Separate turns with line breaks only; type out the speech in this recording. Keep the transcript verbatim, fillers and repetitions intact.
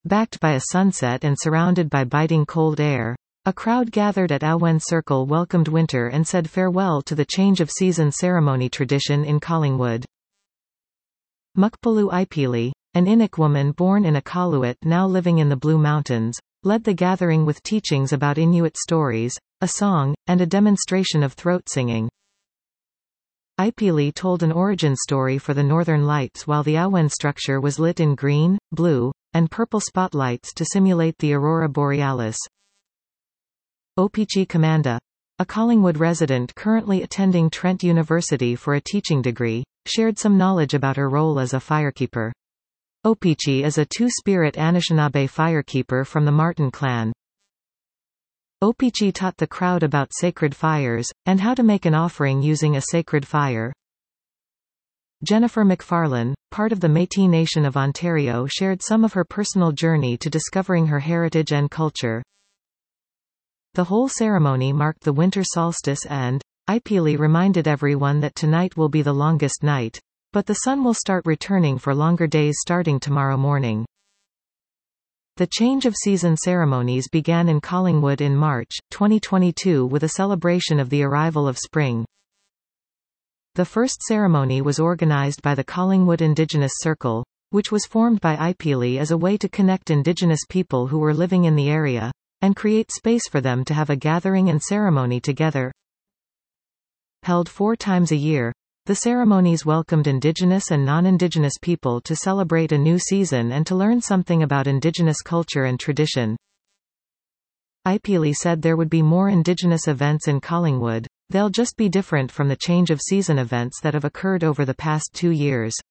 Backed by a sunset and surrounded by biting cold air, a crowd gathered at Awen Circle welcomed winter and said farewell to the change of season ceremony tradition in Collingwood. Mukpulu Ipili, an Inuk woman born in Iqaluit now living in the Blue Mountains, led the gathering with teachings about Inuit stories, a song, and a demonstration of throat singing. Ipili told an origin story for the Northern Lights while the Awen structure was lit in green, blue, and purple spotlights to simulate the aurora borealis. Opichi Kamanda, a Collingwood resident currently attending Trent University for a teaching degree, shared some knowledge about her role as a firekeeper. Opichi is a two-spirit Anishinaabe firekeeper from the Martin clan. Opichi taught the crowd about sacred fires, and how to make an offering using a sacred fire. Jennifer McFarlane, part of the Métis Nation of Ontario, shared some of her personal journey to discovering her heritage and culture. The whole ceremony marked the winter solstice and, Ipili reminded everyone that tonight will be the longest night, but the sun will start returning for longer days starting tomorrow morning. The change of season ceremonies began in Collingwood in March twenty twenty-two with a celebration of the arrival of spring. The first ceremony was organised by the Collingwood Indigenous Circle, which was formed by Ipili as a way to connect Indigenous people who were living in the area, and create space for them to have a gathering and ceremony together. Held four times a year, the ceremonies welcomed Indigenous and non-Indigenous people to celebrate a new season and to learn something about Indigenous culture and tradition. Ipili said there would be more Indigenous events in Collingwood, they'll just be different from the change of season events that have occurred over the past two years.